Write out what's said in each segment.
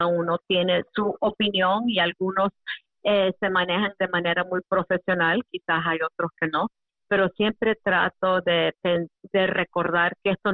uno tiene su opinión y algunos se manejan de manera muy profesional, quizás hay otros que no, pero siempre trato de recordar que esto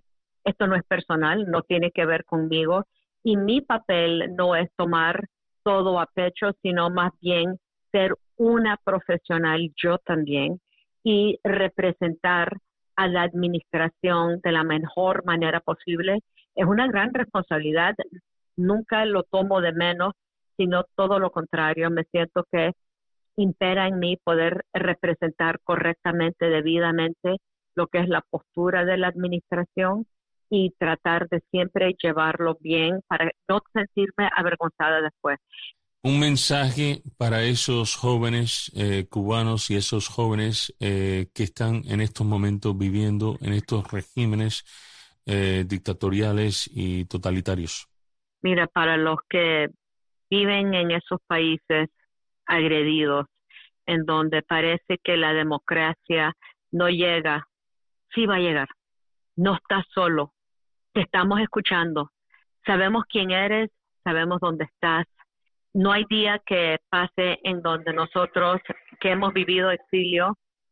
no es personal, no tiene que ver conmigo, y mi papel no es tomar todo a pecho, sino más bien ser una profesional yo también y representar a la administración de la mejor manera posible. Es una gran responsabilidad, nunca lo tomo de menos, sino todo lo contrario. Me siento que impera en mí poder representar correctamente, debidamente, lo que es la postura de la administración y tratar de siempre llevarlo bien para no sentirme avergonzada después. Un mensaje para esos jóvenes cubanos y esos jóvenes que están en estos momentos viviendo en estos regímenes dictatoriales y totalitarios. Mira, para los que viven en esos países agredidos, en donde parece que la democracia no llega, sí va a llegar. No estás solo, te estamos escuchando, sabemos quién eres, sabemos dónde estás. No hay día que pase en donde nosotros que hemos vivido exilio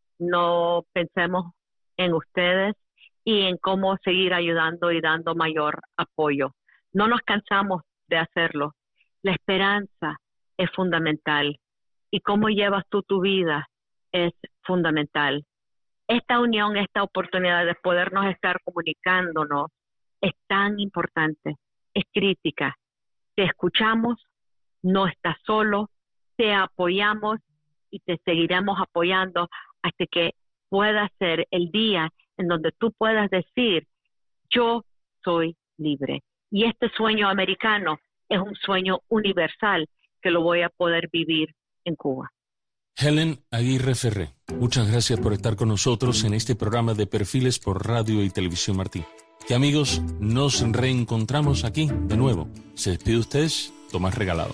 no pensemos en ustedes y en cómo seguir ayudando y dando mayor apoyo. No nos cansamos de hacerlo. La esperanza es fundamental y cómo llevas tú tu vida es fundamental. Esta unión, esta oportunidad de podernos estar comunicándonos es tan importante, es crítica. Te escuchamos, no estás solo, te apoyamos y te seguiremos apoyando hasta que pueda ser el día en donde tú puedas decir, yo soy libre. Y este sueño americano es un sueño universal que lo voy a poder vivir en Cuba. Helen Aguirre Ferré, muchas gracias por estar con nosotros en este programa de Perfiles por Radio y Televisión Martí. Que amigos, nos reencontramos aquí de nuevo. Se despide ustedes, Tomás Regalado.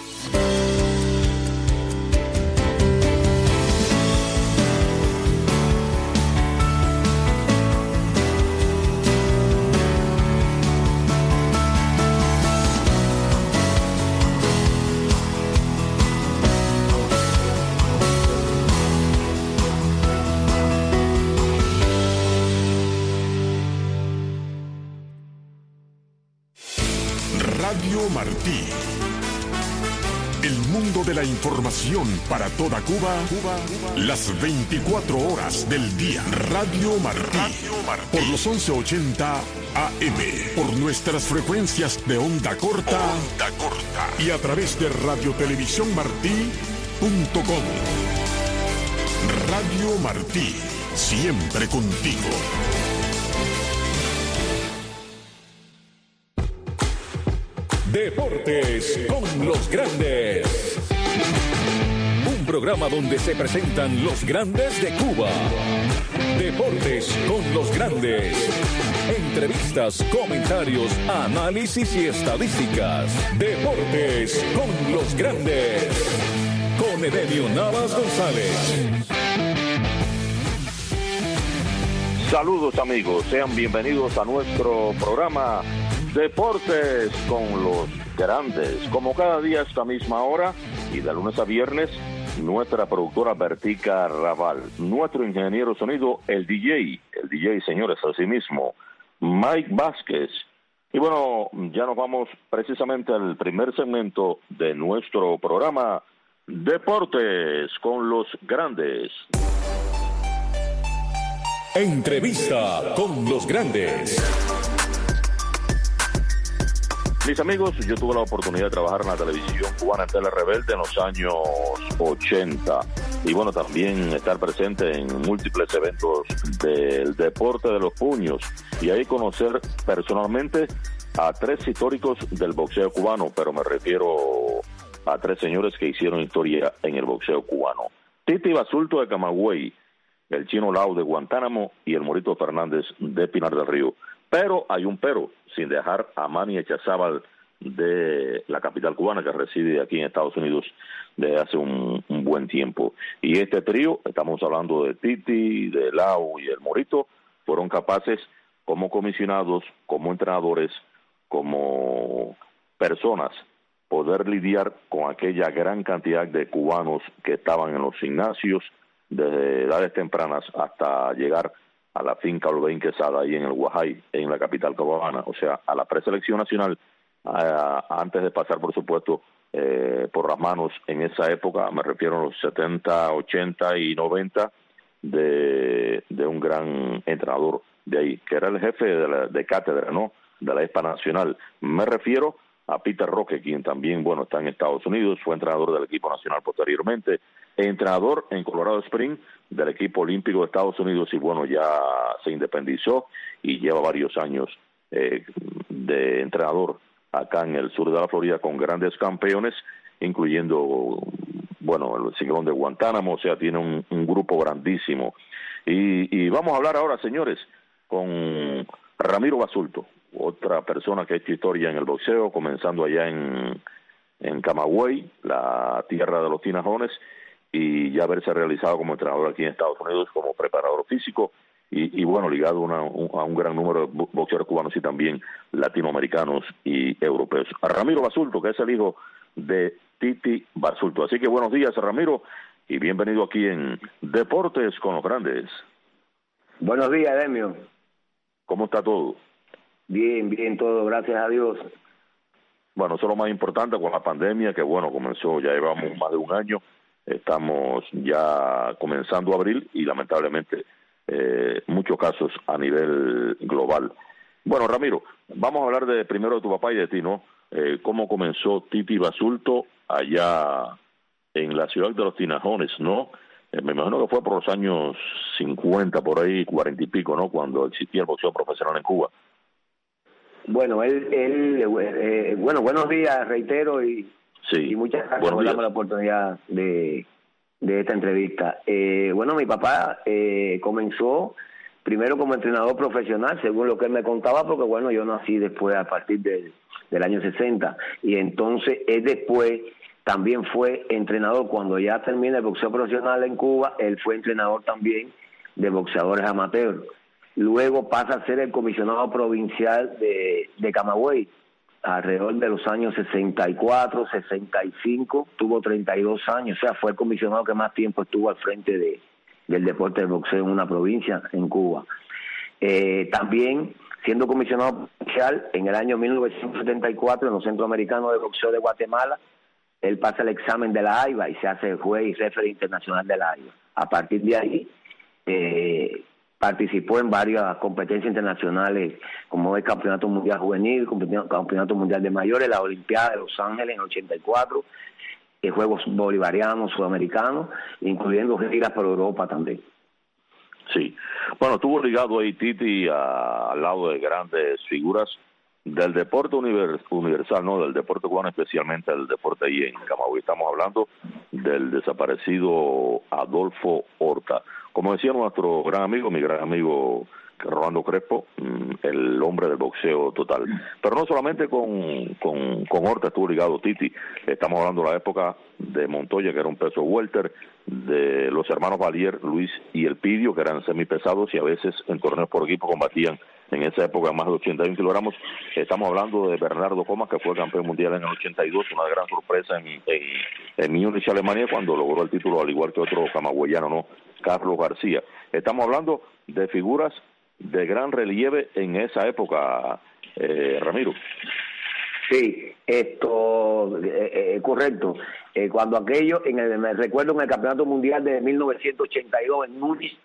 Radio Martí. El mundo de la información para toda Cuba, las 24 horas del día. Radio Martí. Por los 1180 AM. Por nuestras frecuencias de onda corta. Y a través de radiotelevisiónmartí.com. Radio Martí. Siempre contigo. Deportes con los grandes. Un programa donde se presentan los grandes de Cuba. Deportes con los grandes. Entrevistas, comentarios, análisis y estadísticas. Deportes con los grandes. Con Edenio Navas González. Saludos amigos, sean bienvenidos a nuestro programa Deportes con los grandes. Como cada día a esta misma hora y de lunes a viernes, nuestra productora Bertica Raval, nuestro ingeniero sonido, el DJ señores, así mismo, Mike Vázquez. Y bueno, ya nos vamos precisamente al primer segmento de nuestro programa Deportes con los grandes. Entrevista con los grandes. Mis amigos, yo tuve la oportunidad de trabajar en la televisión cubana en Tele Rebelde en los años 80 y bueno, también estar presente en múltiples eventos del deporte de los puños y ahí conocer personalmente a tres históricos del boxeo cubano, pero me refiero a tres señores que hicieron historia en el boxeo cubano. Titi Basulto de Camagüey, el Chino Lau de Guantánamo y el Morito Fernández de Pinar del Río. Pero hay un pero, sin dejar a Manny Echazábal de la capital cubana que reside aquí en Estados Unidos desde hace un buen tiempo. Y este trío, estamos hablando de Titi, de Lau y el Morito, fueron capaces como comisionados, como entrenadores, como personas poder lidiar con aquella gran cantidad de cubanos que estaban en los gimnasios desde edades tempranas hasta llegar a la finca Olvein Quesada ahí en el Guajay, en la capital cubana, o sea, a la preselección nacional, antes de pasar, por supuesto, por las manos en esa época, me refiero a los 70, 80 y 90, de un gran entrenador de ahí, que era el jefe de cátedra, ¿no?, de la ESPA Nacional. Me refiero a Peter Roque, quien también, bueno, está en Estados Unidos, fue entrenador del equipo nacional posteriormente, entrenador en Colorado Springs del equipo olímpico de Estados Unidos, y bueno, ya se independizó y lleva varios años de entrenador acá en el sur de la Florida con grandes campeones, incluyendo, bueno, el ciclón de Guantánamo, o sea, tiene un grupo grandísimo. Y vamos a hablar ahora, señores, con Ramiro Basulto, otra persona que ha hecho historia en el boxeo, comenzando allá en Camagüey, la tierra de los tinajones, y ya haberse realizado como entrenador aquí en Estados Unidos, como preparador físico, y bueno, ligado a un gran número de boxeadores cubanos y también latinoamericanos y europeos. A Ramiro Basulto, que es el hijo de Titi Basulto. Así que buenos días, Ramiro, y bienvenido aquí en Deportes con los Grandes. Buenos días, Demio. ¿Cómo está todo? Bien, bien todo, gracias a Dios. Bueno, eso es lo más importante con la pandemia, que bueno, comenzó, ya llevamos más de un año, estamos ya comenzando abril y lamentablemente muchos casos a nivel global. Bueno, Ramiro, vamos a hablar primero de tu papá y de ti, ¿no? ¿Cómo comenzó Titi Basulto allá en la ciudad de los Tinajones, ¿no? Me imagino que fue por los años 50, por ahí, 40 y pico, ¿no?, cuando existía el boxeo profesional en Cuba. Bueno, bueno, buenos días, reitero, y muchas gracias por darme la oportunidad de esta entrevista. Bueno, mi papá comenzó primero como entrenador profesional, según lo que él me contaba, porque bueno, yo nací después a partir del año 60, y entonces él después también fue entrenador. Cuando ya termina el boxeo profesional en Cuba, él fue entrenador también de boxeadores amateurs. Luego pasa a ser el comisionado provincial de Camagüey, alrededor de los años 64, 65, tuvo 32 años, o sea, fue el comisionado que más tiempo estuvo al frente del deporte del boxeo en una provincia en Cuba. También, siendo comisionado provincial, en el año 1974, en los Centroamericanos de Boxeo de Guatemala, él pasa el examen de la AIBA y se hace juez y referee internacional de la AIBA. A partir de ahí, participó en varias competencias internacionales, como el Campeonato Mundial Juvenil, Campeonato Mundial de Mayores, la Olimpiada de Los Ángeles en el 84, Juegos Bolivarianos, Sudamericanos, incluyendo giras por Europa también. Sí, bueno, estuvo ligado ahí Titi al lado de grandes figuras del deporte universal, ¿no?, del deporte cubano, especialmente el deporte ahí en Camagüey. Estamos hablando del desaparecido Adolfo Horta. Como decía nuestro gran amigo, mi gran amigo Rolando Crespo, el hombre del boxeo total. Pero no solamente con Horta estuvo ligado Titi. Estamos hablando de la época de Montoya, que era un peso welter, de los hermanos Valier, Luis y Elpidio, que eran semipesados y a veces en torneos por equipo combatían en esa época más de 81 kilogramos. Estamos hablando de Bernardo Comas, que fue campeón mundial en el 82, una gran sorpresa en Múnich, Alemania, cuando logró el título, al igual que otro camagüeyano, ¿no?, Carlos García. Estamos hablando de figuras de gran relieve en esa época, Ramiro. Sí, esto correcto. Cuando aquello, me recuerdo en el Campeonato Mundial de 1982 en Múnich,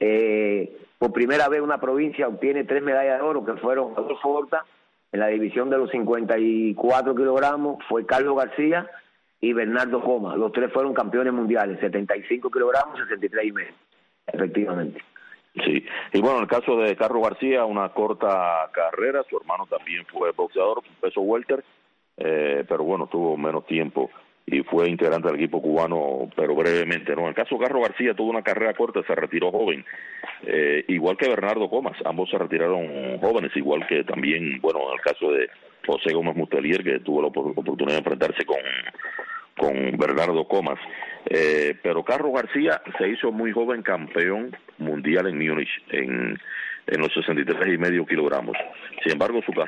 por primera vez una provincia obtiene 3 medallas de oro, que fueron Adolfo Horta en la división de los 54 kilogramos, fue Carlos García y Bernardo Comas. Los tres fueron campeones mundiales, 75 kilogramos, 63 y medio, efectivamente. Sí, y bueno, en el caso de Carlos García, una corta carrera, su hermano también fue boxeador, peso welter, pero bueno, tuvo menos tiempo y fue integrante del equipo cubano, pero brevemente, ¿no? En el caso de Carlos García tuvo una carrera corta, se retiró joven, igual que Bernardo Comas, ambos se retiraron jóvenes, igual que también, bueno, en el caso de José Gómez Mustelier, que tuvo la oportunidad de enfrentarse con Bernardo Comas. Pero Carlos García se hizo muy joven campeón mundial en Múnich en los 63 y medio kilogramos. Sin embargo, su carrera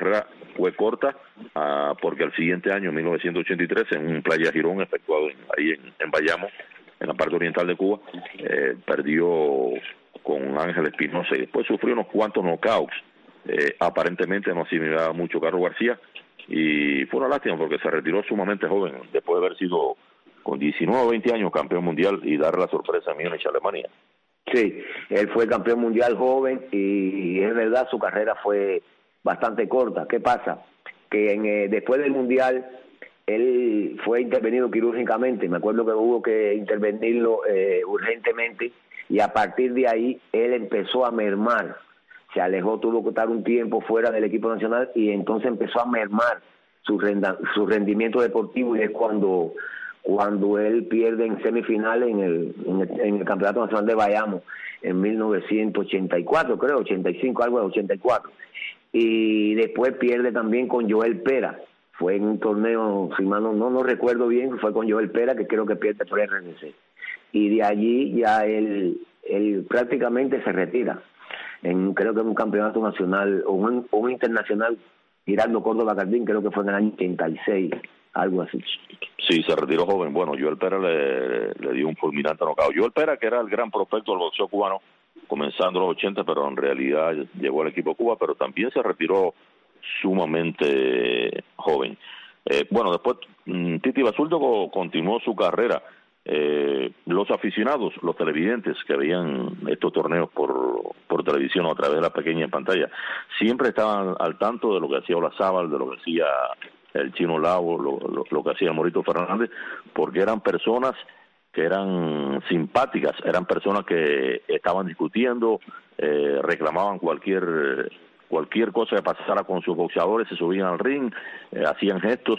fue corta, porque al siguiente año, 1983, en un Playa Girón efectuado ahí en Bayamo, en la parte oriental de Cuba, perdió con Ángel Espinosa y después sufrió unos cuantos knockouts. Aparentemente no asimilaba mucho Carlos García y fue una lástima porque se retiró sumamente joven después de haber sido con 19 o 20 años campeón mundial y dar la sorpresa en Múnich, Alemania. Sí, él fue campeón mundial joven y es verdad su carrera fue bastante corta. ¿Qué pasa? Que después del mundial él fue intervenido quirúrgicamente. Me acuerdo que hubo que intervenirlo urgentemente y a partir de ahí él empezó a mermar. Se alejó, tuvo que estar un tiempo fuera del equipo nacional y entonces empezó a mermar su rendimiento deportivo y es cuando él pierde en semifinales en el Campeonato Nacional de Bayamo en 1984, creo, 85, algo de 84. Y después pierde también con Joel Pera. Fue en un torneo, si mal no recuerdo bien, fue con Joel Pera, que creo que pierde por RNC. Y de allí ya él prácticamente se retira. Creo que en un campeonato nacional o un internacional Giraldo Córdoba Cardín, creo que fue en el año 86, algo así. Sí, se retiró joven. Bueno, Joel Pera le dio un fulminante knockout. Joel Pera, que era el gran prospecto del boxeo cubano, comenzando los 80, pero en realidad llegó al equipo Cuba, pero también se retiró sumamente joven. Bueno, después Titi Basulto continuó su carrera. Los aficionados, los televidentes que veían estos torneos por televisión o a través de la pequeña pantalla, siempre estaban al tanto de lo que hacía Olazábal, de lo que hacía el Chino Lago, lo que hacía Morito Fernández, porque eran personas que eran simpáticas, eran personas que estaban discutiendo, reclamaban cualquier cosa que pasara con sus boxeadores, se subían al ring, hacían gestos,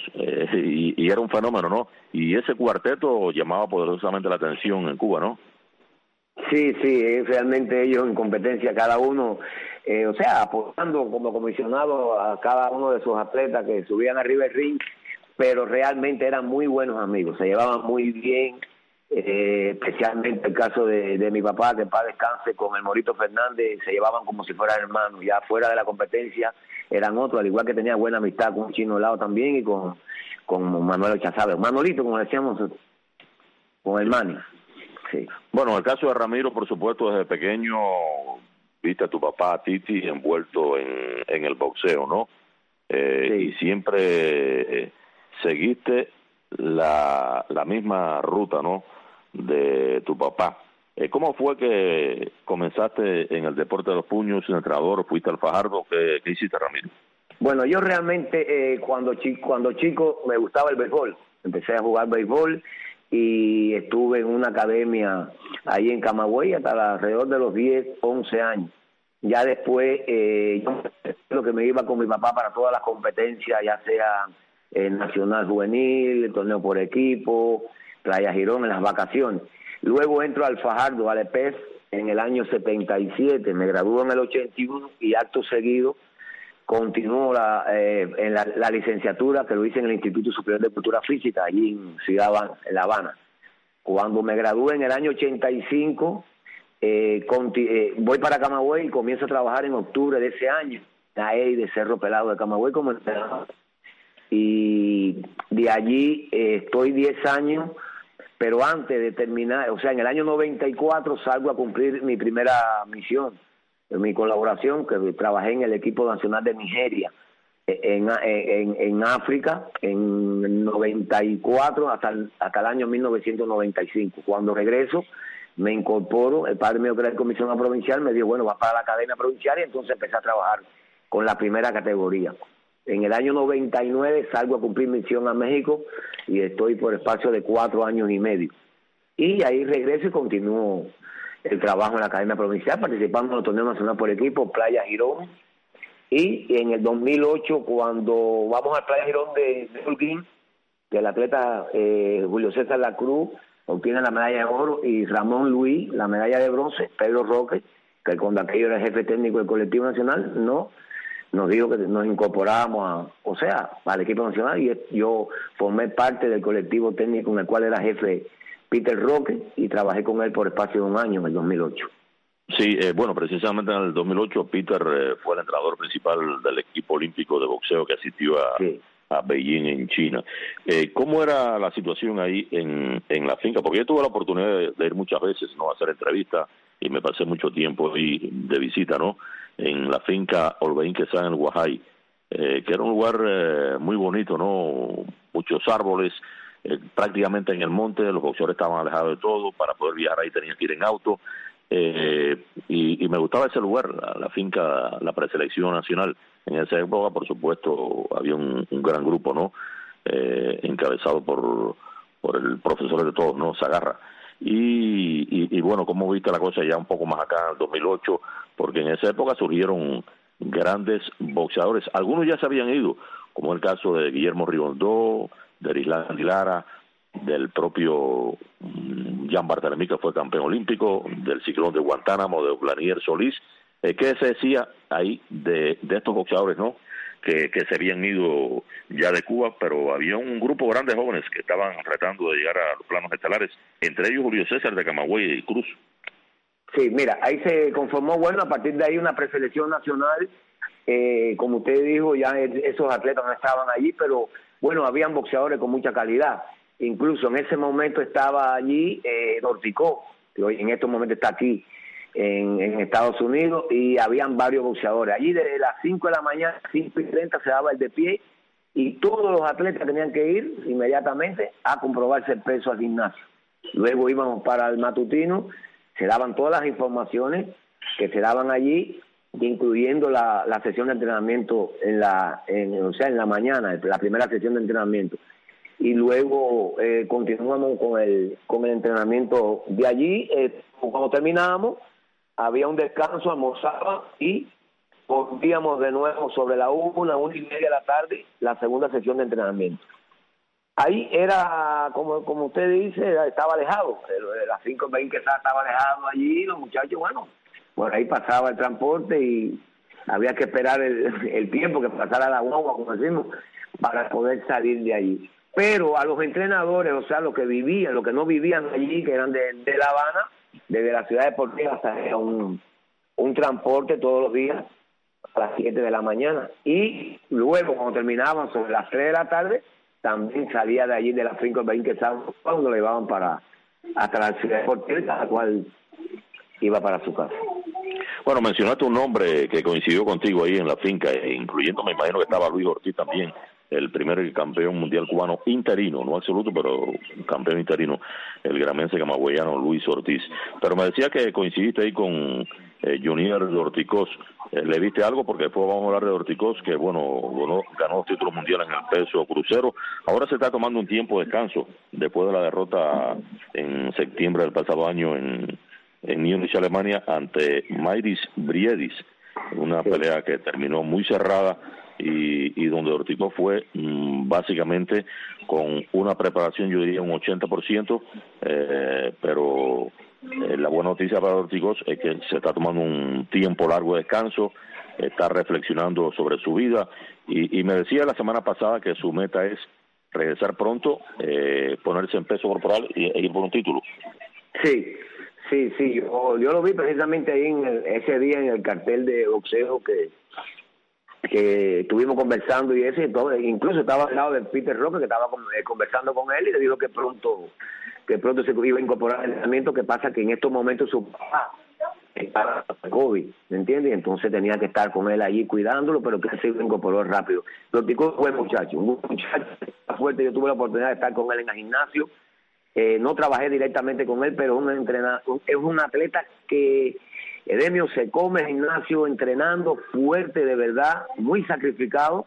y era un fenómeno, ¿no? Y ese cuarteto llamaba poderosamente la atención en Cuba, ¿no? Sí, realmente ellos en competencia, cada uno, aportando como comisionado a cada uno de sus atletas que subían arriba del ring, pero realmente eran muy buenos amigos, se llevaban muy bien. Especialmente el caso de mi papá, que en paz descanse, con el Morito Fernández, se llevaban como si fueran hermanos. Ya fuera de la competencia eran otros, al igual que tenía buena amistad con Chino Lao también y con Manuel Ochazabal, Manolito, como decíamos, con el Mani. Sí. Bueno, el caso de Ramiro, por supuesto, desde pequeño viste a tu papá, a Titi, envuelto en el boxeo, ¿no? Sí. Y siempre seguiste la misma ruta, ¿no?, de tu papá. ¿Cómo fue que comenzaste en el deporte de los puños, entrenador, fuiste al Fajardo? ¿Qué hiciste, Ramiro? Bueno, yo realmente cuando chico me gustaba el béisbol. Empecé a jugar béisbol y estuve en una academia ahí en Camagüey hasta alrededor de los 10, 11 años. Ya después yo lo que me iba con mi papá para todas las competencias, ya sea el Nacional Juvenil, el torneo por equipo, Playa Girón, en las vacaciones. Luego entro al Fajardo, al EPES, en el año 77, me gradué en el 81 y acto seguido continúo en la licenciatura, que lo hice en el Instituto Superior de Cultura Física, allí en Ciudad en La Habana. Cuando me gradué en el año 85, voy para Camagüey y comienzo a trabajar en octubre de ese año, ahí de Cerro Pelado de Camagüey como entrenador. Y de allí estoy 10 años, pero antes de terminar, o sea, en el año 94 salgo a cumplir mi primera misión, mi colaboración, que trabajé en el equipo nacional de Nigeria, en África, en 94 hasta el año 1995. Cuando regreso, me incorporo, el padre mío que era de comisión provincial me dijo, bueno, vas para la academia provincial, y entonces empecé a trabajar con la primera categoría. En el año 99 salgo a cumplir misión a México y estoy por espacio de 4 años y medio. Y ahí regreso y continúo el trabajo en la Academia Provincial, participando en el torneo nacional por equipo, Playa Girón. Y en el 2008, cuando vamos al Playa Girón de Holguín, que el atleta Julio César La Cruz obtiene la medalla de oro y Ramón Luis la medalla de bronce, Pedro Roque, que cuando aquello era jefe técnico del colectivo nacional, nos dijo que nos incorporábamos al equipo nacional, y yo formé parte del colectivo técnico en el cual era jefe Peter Roque y trabajé con él por espacio de un año en el 2008. Sí, bueno, precisamente en el 2008 Peter fue el entrenador principal del equipo olímpico de boxeo que asistió a Beijing en China. ¿Cómo era la situación ahí en la finca? Porque yo tuve la oportunidad de ir muchas veces, ¿no?, a hacer entrevistas, y me pasé mucho tiempo ahí de visita, ¿no?, en la finca Olveín Quesada en el Guajay, que era un lugar muy bonito, ¿no?, muchos árboles, prácticamente en el monte, los boxeadores estaban alejados de todo, para poder viajar ahí tenían que ir en auto, y me gustaba ese lugar, la finca, la preselección nacional. En esa época, por supuesto, había un gran grupo, ¿no?, encabezado por el profesor de todos, ¿no?, Zagarra. Y bueno, ¿cómo viste la cosa ya un poco más acá en el 2008? Porque en esa época surgieron grandes boxeadores. Algunos ya se habían ido, como el caso de Guillermo Rigondó, de Erislan Lara, del propio Jean Barthélemy, que fue campeón olímpico, del Ciclón de Guantánamo, de Blanier Solís. ¿Qué se decía ahí de estos boxeadores, no?, que se habían ido ya de Cuba, pero había un grupo grande de jóvenes que estaban tratando de llegar a los planos estelares, entre ellos Julio César de Camagüey y Cruz. Sí, mira, ahí se conformó, bueno, a partir de ahí una preselección nacional, como usted dijo, ya esos atletas no estaban allí, pero bueno, habían boxeadores con mucha calidad. Incluso en ese momento estaba allí Dorticó, que hoy en estos momentos está aquí en Estados Unidos, y habían varios boxeadores. Allí desde las 5 de la mañana, 5:30, se daba el de pie, y todos los atletas tenían que ir inmediatamente a comprobarse el peso al gimnasio. Luego íbamos para el matutino, se daban todas las informaciones que se daban allí, incluyendo la sesión de entrenamiento en la mañana, la primera sesión de entrenamiento. Y luego continuamos con el entrenamiento de allí. Cuando terminábamos, había un descanso, almorzaba y volvíamos de nuevo sobre la 1:30 de la tarde, la segunda sesión de entrenamiento. Ahí era, como usted dice, estaba alejado, la 5:20 estaba alejado allí, los muchachos, bueno, por ahí pasaba el transporte y había que esperar el tiempo que pasara la guagua, como decimos, para poder salir de allí. Pero a los entrenadores, o sea, los que no vivían allí, que eran de La Habana, desde la ciudad deportiva hasta un transporte todos los días a las 7 de la mañana. Y luego, cuando terminaban sobre las 3 de la tarde, también salía de allí de las 5:20 que estaban, cuando le llevaban hasta la ciudad deportiva, cada cual iba para su casa. Bueno, mencionaste un nombre que coincidió contigo ahí en la finca, incluyendo, me imagino que estaba Luis Ortiz también, el primer campeón mundial cubano interino, no absoluto, pero campeón interino, el gramense camagüeyano Luis Ortiz. Pero me decía que coincidiste ahí con Junior de Orticós. ¿Le viste algo? Porque después vamos a hablar de Orticós, que ganó 2 títulos mundiales en el peso crucero. Ahora se está tomando un tiempo de descanso, después de la derrota en septiembre del pasado año en Múnich, Alemania, ante Mairis Briedis, una pelea que terminó muy cerrada y donde Orticó fue básicamente con una preparación, yo diría un 80%, pero la buena noticia para Orticó es que se está tomando un tiempo largo de descanso, está reflexionando sobre su vida y me decía la semana pasada que su meta es regresar pronto, ponerse en peso corporal e ir por un título. Sí, yo lo vi precisamente ahí ese día en el cartel de boxeo que estuvimos conversando y todo, incluso estaba al lado de Peter Roque, que estaba conversando con él y le dijo que pronto se iba a incorporar al entrenamiento. Que pasa que en estos momentos su papá está con COVID, ¿me entiendes? Entonces tenía que estar con él allí cuidándolo, pero que se incorporó rápido. Lo Tico fue un muchacho fuerte. Yo tuve la oportunidad de estar con él en el gimnasio. No trabajé directamente con él, pero es un atleta que Edemio se come el gimnasio entrenando fuerte, de verdad, muy sacrificado,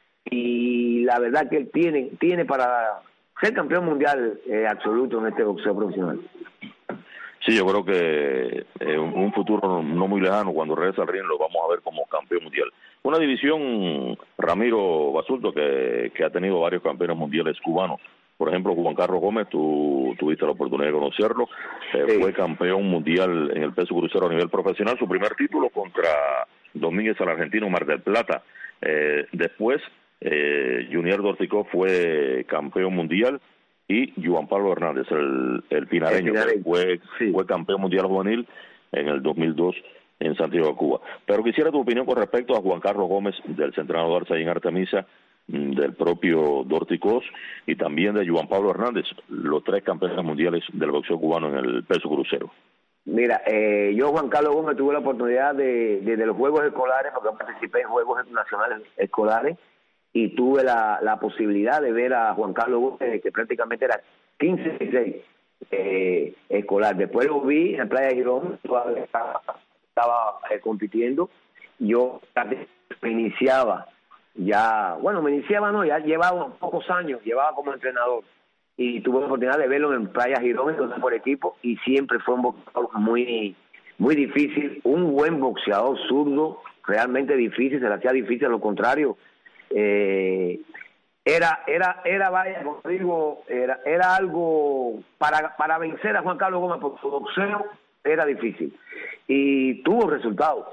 y la verdad que él tiene para ser campeón mundial absoluto en este boxeo profesional. Sí, yo creo que en un futuro no muy lejano, cuando regrese al ring, lo vamos a ver como campeón mundial. Una división, Ramiro Basulto, que ha tenido varios campeones mundiales cubanos. Por ejemplo, Juan Carlos Gómez, tú tuviste la oportunidad de conocerlo, sí. Fue campeón mundial en el peso crucero a nivel profesional, su primer título contra Domínguez al argentino Mar del Plata. Después, Junior Dorticó fue campeón mundial y Juan Pablo Hernández, el pinareño, fue campeón mundial juvenil en el 2002 en Santiago de Cuba. Pero quisiera tu opinión con respecto a Juan Carlos Gómez, del Centenario Garza y en Artemisa, del propio Dorticós y también de Juan Pablo Hernández, los 3 campeones mundiales del boxeo cubano en el peso crucero. Mira, yo, Juan Carlos Gómez, tuve la oportunidad de los Juegos Escolares, porque participé en Juegos Nacionales Escolares, y tuve la posibilidad de ver a Juan Carlos Gómez, que prácticamente era 15-16 escolar. Después lo vi en Playa Girón, estaba compitiendo. Yo me iniciaba, ya llevaba pocos años, llevaba como entrenador. Y tuve la oportunidad de verlo en Playa Girón, entonces por equipo, y siempre fue un boxeador muy, muy difícil, un buen boxeador zurdo, realmente difícil, se le hacía difícil, a lo contrario. Vaya, como digo, era algo para vencer a Juan Carlos Gómez, porque su boxeo era difícil. Y tuvo resultados.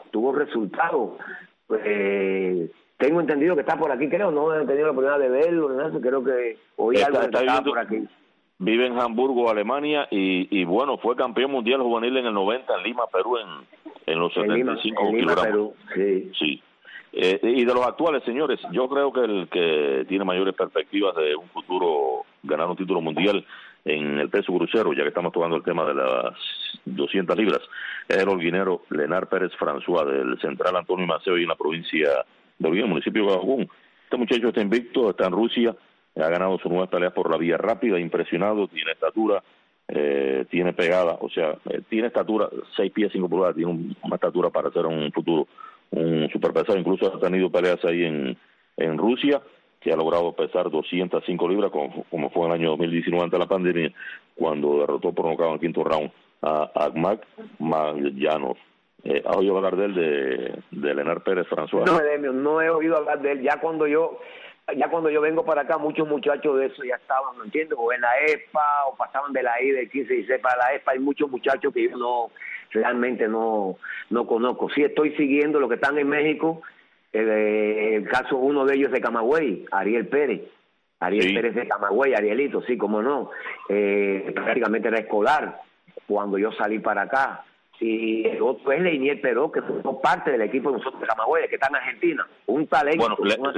Tengo entendido que está por aquí, creo, no he tenido la oportunidad de verlo, ¿no? Creo que oí algo que estaba por aquí. Vive en Hamburgo, Alemania, y bueno, fue campeón mundial juvenil en el 90 en Lima, Perú, en los 75 kilogramos. Perú, sí. Y de los actuales, señores, yo creo que el que tiene mayores perspectivas de un futuro ganar un título mundial en el peso crucero, ya que estamos tocando el tema de las 200 libras, es el holguinero Lenar Pérez François, del Central Antonio Maceo, y en la provincia de Holguín, municipio de Gabón. Este muchacho está invicto, está en Rusia, ha ganado sus 9 peleas por la vía rápida, impresionado, tiene estatura, tiene pegada, o sea, tiene estatura, 6 pies 5 pulgadas, tiene una estatura para ser un futuro un superpesado. Incluso ha tenido peleas ahí en Rusia, que ha logrado pesar 205 libras, como fue en el año 2019 ante la pandemia, cuando derrotó por nocaut en el 5º round a Ahmad Magyanov. ¿Has oído hablar de él, de Lenar Pérez François? No, Edemio, no he oído hablar de él. Ya cuando yo vengo para acá, muchos muchachos de eso ya estaban, ¿no entiendes? O en la ESPA, o pasaban de la I del 15-16 para la ESPA. Hay muchos muchachos que yo realmente no conozco. Sí estoy siguiendo los que están en México, el caso uno de ellos de Camagüey, Ariel Pérez. Sí. Pérez de Camagüey, Arielito, sí, cómo no. Prácticamente era escolar cuando yo salí para acá. Y el otro es Leinier Peró, que formó parte del equipo de nosotros de Camagüey, que está en Argentina. Un talento. Bueno,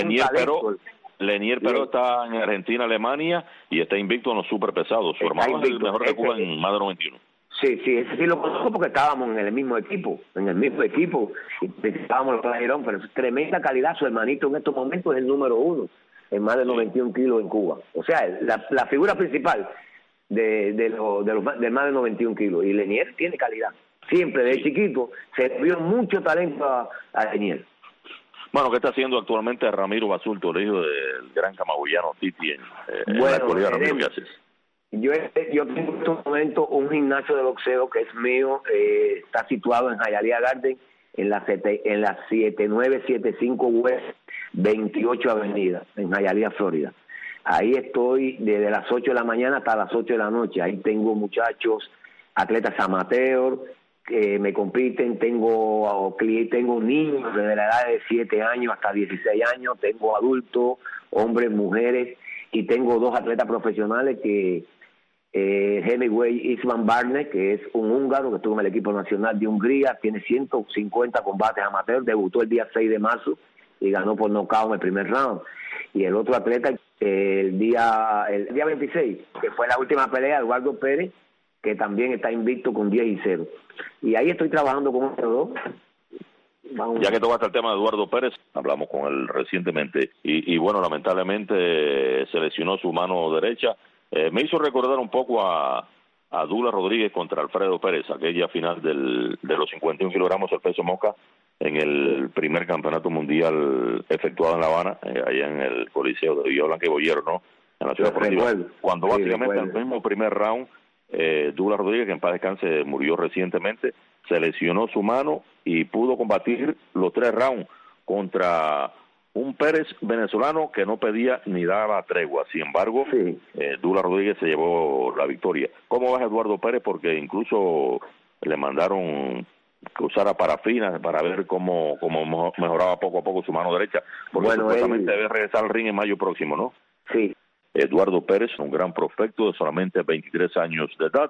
Leinier Peró está en Argentina, Alemania, y está invicto en los superpesados. Su hermano es el mejor de Cuba en más de 91. Sí, ese sí lo conozco porque estábamos en el mismo equipo, y estábamos en Playa Girón, pero es tremenda calidad. Su hermanito en estos momentos es el número 1 en más de 91 kilos en Cuba. O sea, la figura principal del más de 91 kilos. Y Leinier tiene calidad. Siempre, desde chiquito, se vio mucho talento a Leinier. Bueno, ¿qué está haciendo actualmente Ramiro Basulto, el hijo del gran camagüeyano Titi en la actualidad? Ramiro, ¿qué haces? Yo tengo en estos momentos un gimnasio de boxeo que es mío, está situado en Hialeah Garden, en la 7975 West 28 Avenida, en Hialeah, Florida. Ahí estoy desde las 8 de la mañana hasta las 8 de la noche. Ahí tengo muchachos, atletas amateur que me compiten, tengo niños desde la edad de 7 años hasta 16 años, tengo adultos, hombres, mujeres, y tengo 2 atletas profesionales que Hemingway Isvan Barnes, que es un húngaro que estuvo en el equipo nacional de Hungría, tiene 150 combates amateur, debutó el día 6 de marzo y ganó por nocaut en el primer round. Y el otro atleta, el día 26, que fue la última pelea, Eduardo Pérez, que también está invicto con 10-0. Y ahí estoy trabajando con estos 2. Ya que tocaste el tema de Eduardo Pérez, hablamos con él recientemente, y bueno, lamentablemente se lesionó su mano derecha. Me hizo recordar un poco a Douglas Rodríguez contra Alfredo Pérez, aquella final de los 51 kilogramos del peso mosca en el primer campeonato mundial efectuado en La Habana, allá en el Coliseo de Villa Blanca y Boyero, ¿no? En la ciudad deportiva. Cuando básicamente en el mismo primer round, Douglas Rodríguez, que en paz descanse, murió recientemente, se lesionó su mano y pudo combatir los 3 rounds contra un Pérez venezolano que no pedía ni daba tregua. Sin embargo, Douglas Rodríguez se llevó la victoria. ¿Cómo vas, Eduardo Pérez? Porque incluso le mandaron que usara parafina para ver cómo mejoraba poco a poco su mano derecha, porque supuestamente debe regresar al ring en mayo próximo, ¿no? Sí. Eduardo Pérez, un gran prospecto de solamente 23 años de edad,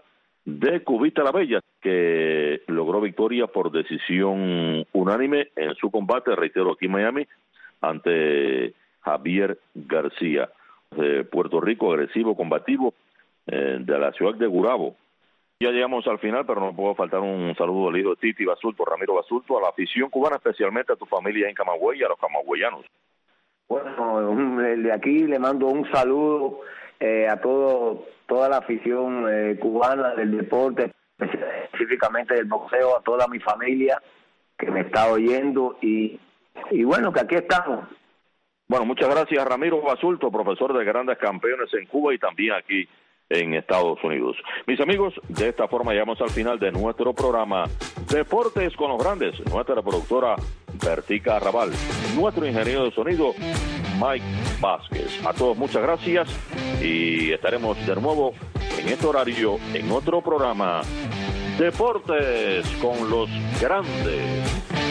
de Cubita la Bella, que logró victoria por decisión unánime en su combate, reitero, aquí en Miami, ante Javier García, de Puerto Rico, agresivo, combativo, de la ciudad de Gurabo. Ya llegamos al final, pero no puedo faltar un saludo al hijo de Titi Basulto, Ramiro Basulto, a la afición cubana, especialmente a tu familia en Camagüey y a los camagüeyanos. Bueno, de aquí le mando un saludo a toda la afición cubana del deporte, específicamente del boxeo, a toda mi familia que me está oyendo y bueno, que aquí estamos. Bueno, muchas gracias, Ramiro Basulto, profesor de grandes campeones en Cuba y también aquí en Estados Unidos. Mis amigos, de esta forma llegamos al final de nuestro programa Deportes con los Grandes. Nuestra productora Bertica Arrabal, nuestro ingeniero de sonido Mike Vázquez. A todos muchas gracias y estaremos de nuevo en este horario en otro programa Deportes con los Grandes.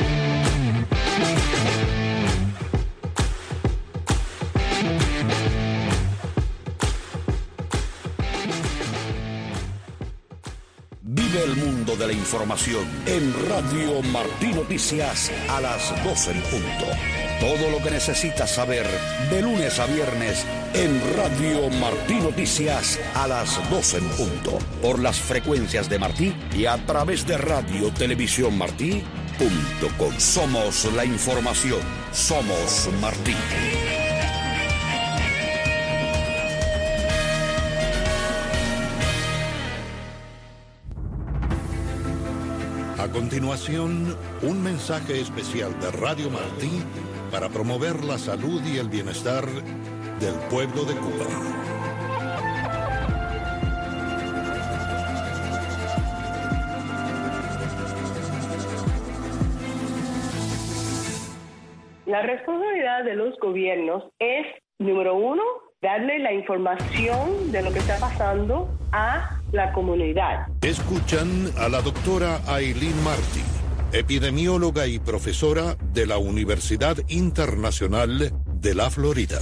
Vive el mundo de la información en Radio Martí Noticias a las 12 en punto. Todo lo que necesitas saber de lunes a viernes en Radio Martí Noticias a las 12 en punto. Por las frecuencias de Martí y a través de radiotelevisiónmartí.com. Somos la información. Somos Martí. A continuación, un mensaje especial de Radio Martí para promover la salud y el bienestar del pueblo de Cuba. La responsabilidad de los gobiernos es, número uno, darle la información de lo que está pasando a la comunidad. Escuchan a la doctora Aileen Martí, epidemióloga y profesora de la Universidad Internacional de la Florida.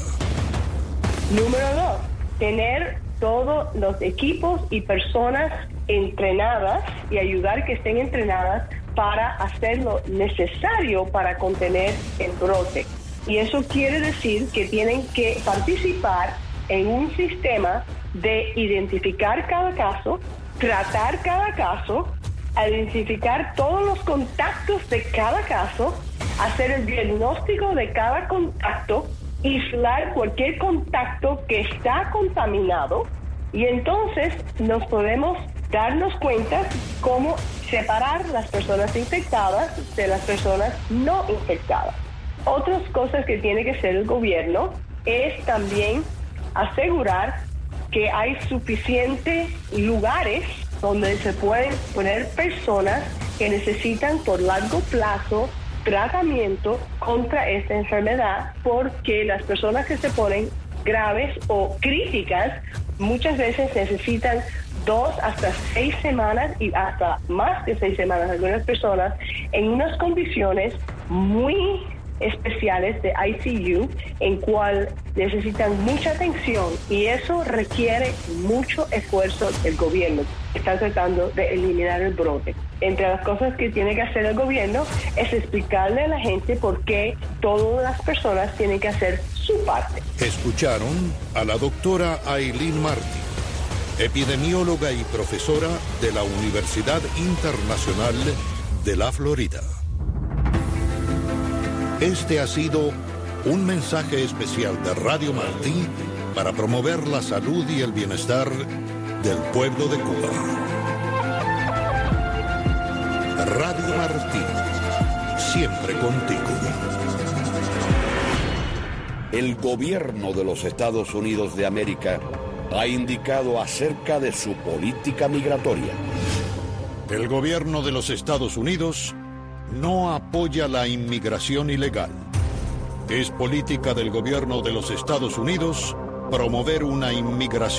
Número dos, tener todos los equipos y personas entrenadas y ayudar que estén entrenadas para hacer lo necesario para contener el brote. Y eso quiere decir que tienen que participar en un sistema de identificar cada caso, tratar cada caso, identificar todos los contactos de cada caso, hacer el diagnóstico de cada contacto, aislar cualquier contacto que está contaminado y entonces nos podemos darnos cuenta cómo separar las personas infectadas de las personas no infectadas. Otras cosas que tiene que hacer el gobierno es también asegurar que hay suficientes lugares donde se pueden poner personas que necesitan por largo plazo tratamiento contra esta enfermedad, porque las personas que se ponen graves o críticas muchas veces necesitan 2 hasta 6 semanas y hasta más de 6 semanas algunas personas en unas condiciones muy especiales de ICU en cual necesitan mucha atención y eso requiere mucho esfuerzo del gobierno. Está tratando de eliminar el brote. Entre las cosas que tiene que hacer el gobierno es explicarle a la gente por qué todas las personas tienen que hacer su parte. Escucharon a la doctora Aileen Martí, epidemióloga y profesora de la Universidad Internacional de la Florida. Este ha sido un mensaje especial de Radio Martí para promover la salud y el bienestar del pueblo de Cuba. Radio Martí, siempre contigo. El gobierno de los Estados Unidos de América ha indicado acerca de su política migratoria. El gobierno de los Estados Unidos no apoya la inmigración ilegal. Es política del gobierno de los Estados Unidos promover una inmigración